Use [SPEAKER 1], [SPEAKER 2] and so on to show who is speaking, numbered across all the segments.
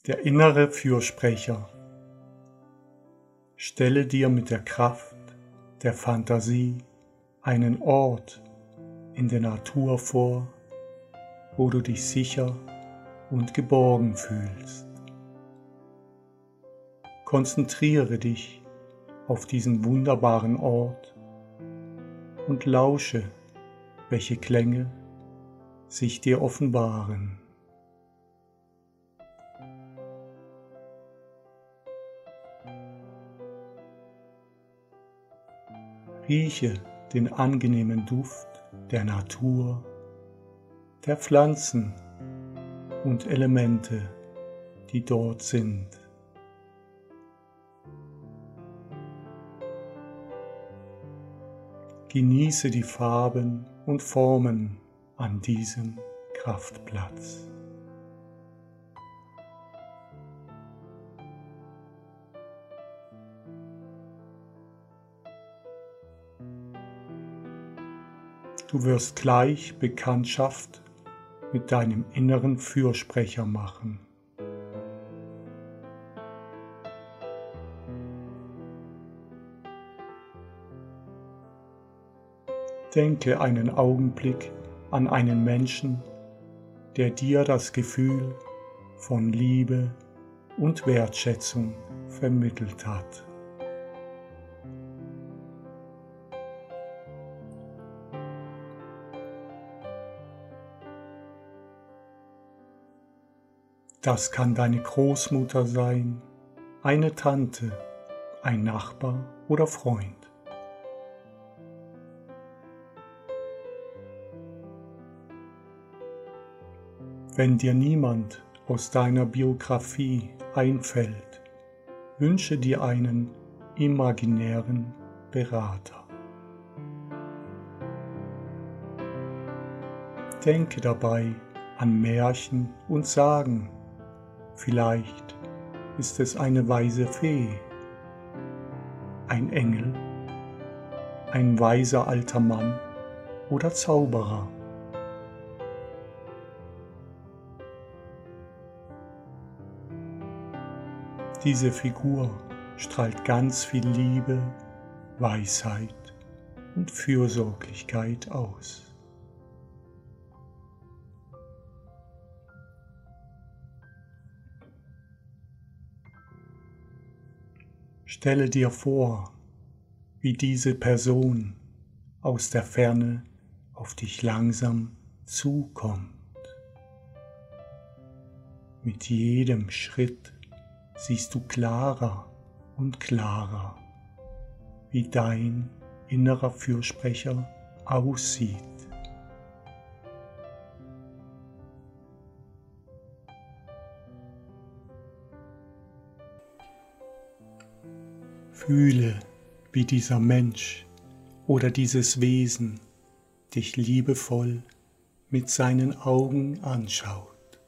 [SPEAKER 1] Der innere Fürsprecher. Stelle dir mit der Kraft der Fantasie einen Ort in der Natur vor, wo du dich sicher und geborgen fühlst. Konzentriere dich auf diesen wunderbaren Ort und lausche, welche Klänge sich dir offenbaren. Rieche den angenehmen Duft der Natur, der Pflanzen und Elemente, die dort sind. Genieße die Farben und Formen an diesem Kraftplatz. Du wirst gleich Bekanntschaft mit deinem inneren Fürsprecher machen. Denke einen Augenblick an einen Menschen, der dir das Gefühl von Liebe und Wertschätzung vermittelt hat. Das kann deine Großmutter sein, eine Tante, ein Nachbar oder Freund. Wenn dir niemand aus deiner Biografie einfällt, wünsche dir einen imaginären Berater. Denke dabei an Märchen und Sagen. Vielleicht ist es eine weise Fee, ein Engel, ein weiser alter Mann oder Zauberer. Diese Figur strahlt ganz viel Liebe, Weisheit und Fürsorglichkeit aus. Stelle dir vor, wie diese Person aus der Ferne auf dich langsam zukommt. Mit jedem Schritt siehst du klarer und klarer, wie dein innerer Fürsprecher aussieht. Fühle, wie dieser Mensch oder dieses Wesen dich liebevoll mit seinen Augen anschaut.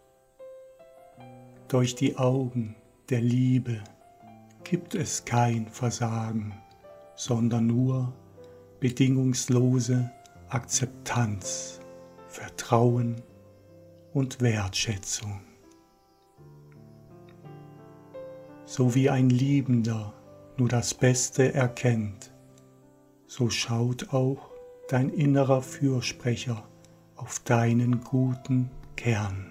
[SPEAKER 1] Durch die Augen der Liebe gibt es kein Versagen, sondern nur bedingungslose Akzeptanz, Vertrauen und Wertschätzung. So wie ein Liebender nur das Beste erkennt, so schaut auch dein innerer Fürsprecher auf deinen guten Kern.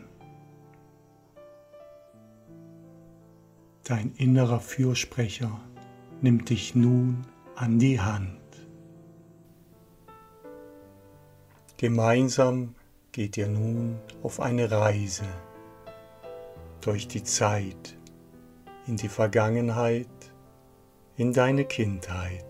[SPEAKER 1] Dein innerer Fürsprecher nimmt dich nun an die Hand. Gemeinsam geht ihr nun auf eine Reise durch die Zeit, in die Vergangenheit, in deine Kindheit.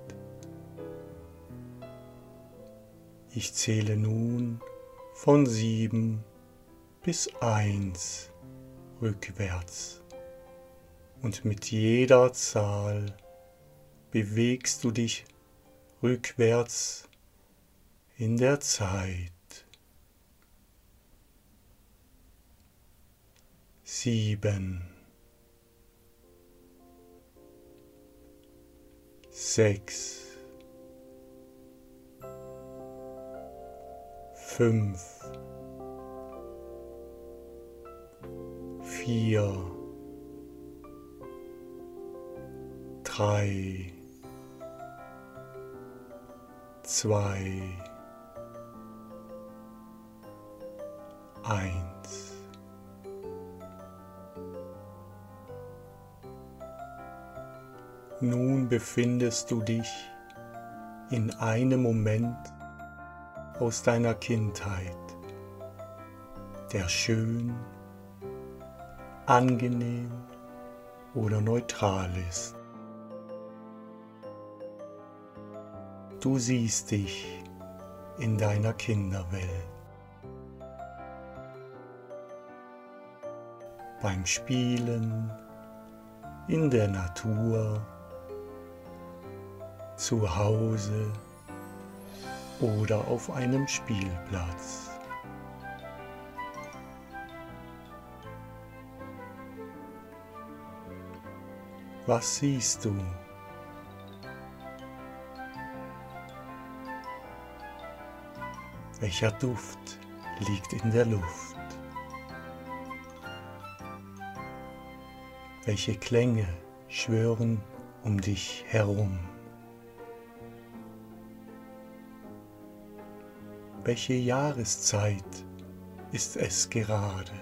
[SPEAKER 1] Ich zähle nun von 7 bis 1 rückwärts. Und mit jeder Zahl bewegst du dich rückwärts in der Zeit. 7, 6, 5, 4, 3, 2, 1. Nun befindest du dich in einem Moment aus deiner Kindheit, der schön, angenehm oder neutral ist. Du siehst dich in deiner Kinderwelt. Beim Spielen, in der Natur, zu Hause oder auf einem Spielplatz. Was siehst du? Welcher Duft liegt in der Luft? Welche Klänge schwirren um dich herum? Welche Jahreszeit ist es gerade?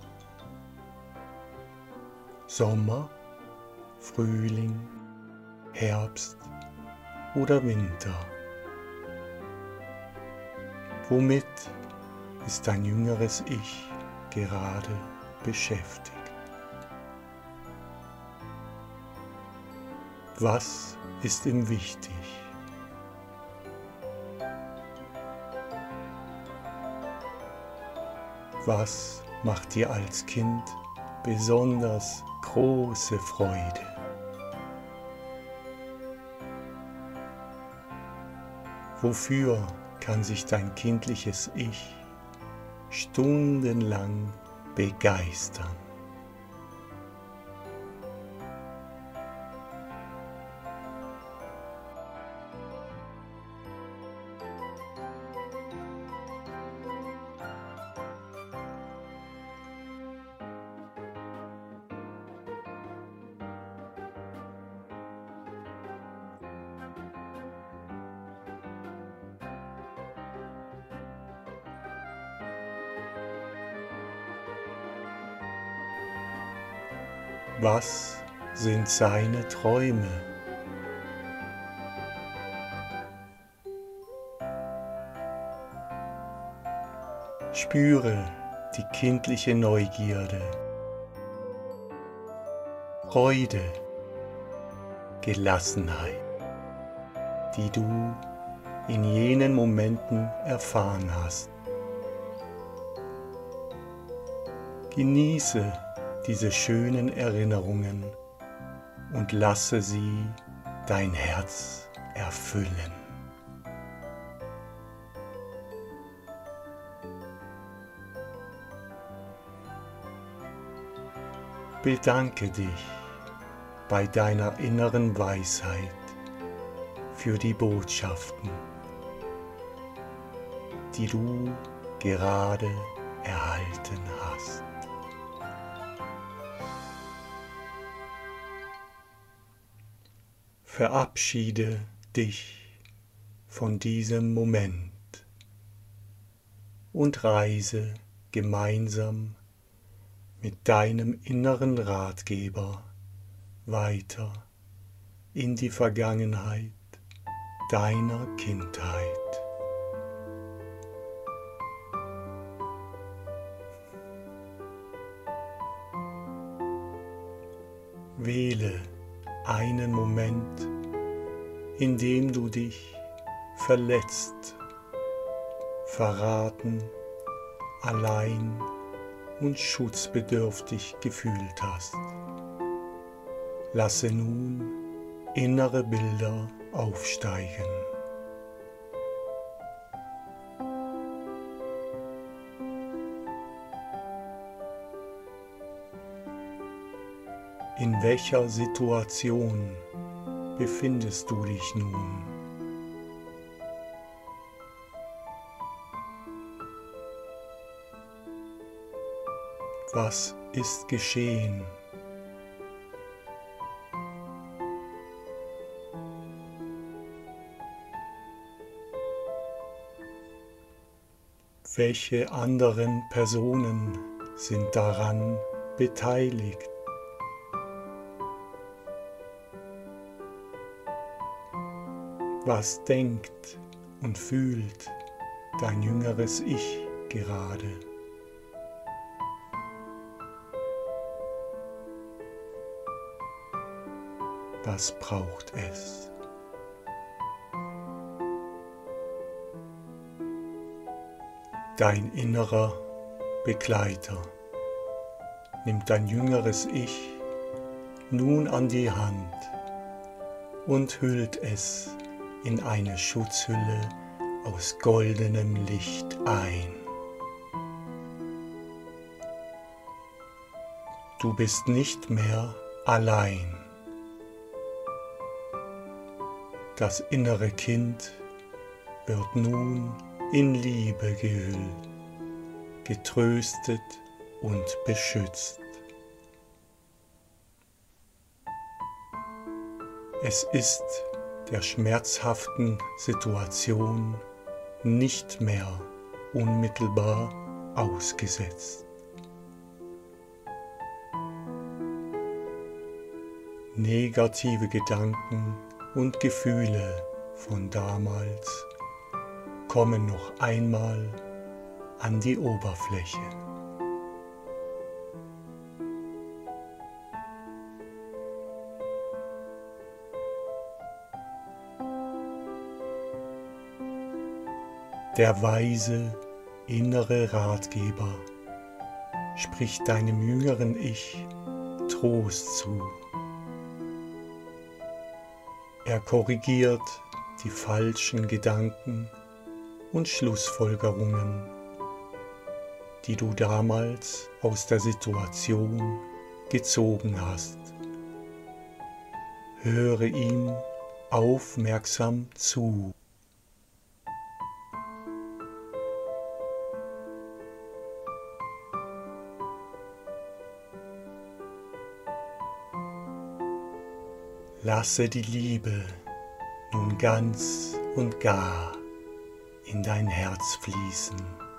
[SPEAKER 1] Sommer, Frühling, Herbst oder Winter? Womit ist dein jüngeres Ich gerade beschäftigt? Was ist ihm wichtig? Was macht dir als Kind besonders große Freude? Wofür kann sich dein kindliches Ich stundenlang begeistern? Was sind seine Träume? Spüre die kindliche Neugierde, Freude, Gelassenheit, die du in jenen Momenten erfahren hast. Genieße diese schönen Erinnerungen und lasse sie dein Herz erfüllen. Bedanke dich bei deiner inneren Weisheit für die Botschaften, die du gerade erhalten hast. Verabschiede dich von diesem Moment und reise gemeinsam mit deinem inneren Ratgeber weiter in die Vergangenheit deiner Kindheit. Wähle einen Moment, in dem du dich verletzt, verraten, allein und schutzbedürftig gefühlt hast. Lasse nun innere Bilder aufsteigen. In welcher Situation befindest du dich nun? Was ist geschehen? Welche anderen Personen sind daran beteiligt? Was denkt und fühlt dein jüngeres Ich gerade? Was braucht es? Dein innerer Begleiter nimmt dein jüngeres Ich nun an die Hand und hüllt es in eine Schutzhülle aus goldenem Licht ein. Du bist nicht mehr allein. Das innere Kind wird nun in Liebe gehüllt, getröstet und beschützt. Es ist der schmerzhaften Situation nicht mehr unmittelbar ausgesetzt. Negative Gedanken und Gefühle von damals kommen noch einmal an die Oberfläche. Der weise innere Ratgeber spricht deinem jüngeren Ich Trost zu. Er korrigiert die falschen Gedanken und Schlussfolgerungen, die du damals aus der Situation gezogen hast. Höre ihm aufmerksam zu. Lasse die Liebe nun ganz und gar in dein Herz fließen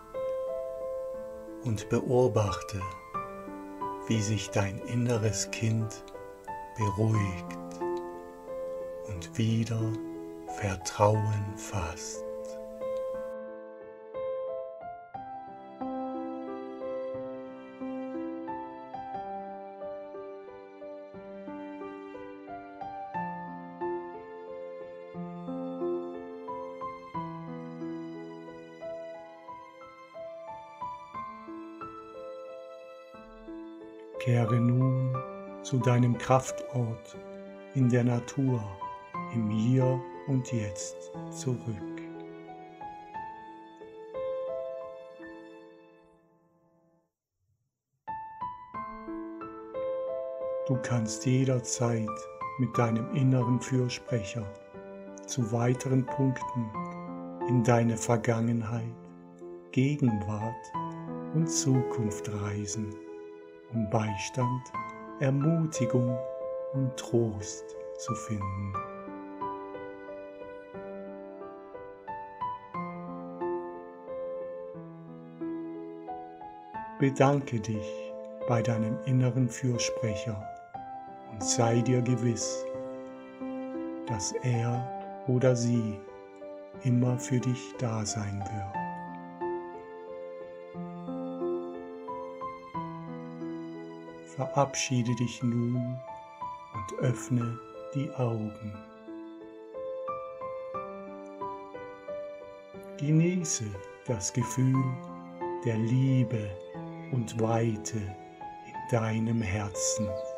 [SPEAKER 1] und beobachte, wie sich dein inneres Kind beruhigt und wieder Vertrauen fasst. Kehre nun zu deinem Kraftort in der Natur, im Hier und Jetzt zurück. Du kannst jederzeit mit deinem inneren Fürsprecher zu weiteren Punkten in deine Vergangenheit, Gegenwart und Zukunft reisen, um Beistand, Ermutigung und Trost zu finden. Bedanke dich bei deinem inneren Fürsprecher und sei dir gewiss, dass er oder sie immer für dich da sein wird. Verabschiede dich nun und öffne die Augen. Genieße das Gefühl der Liebe und Weite in deinem Herzen.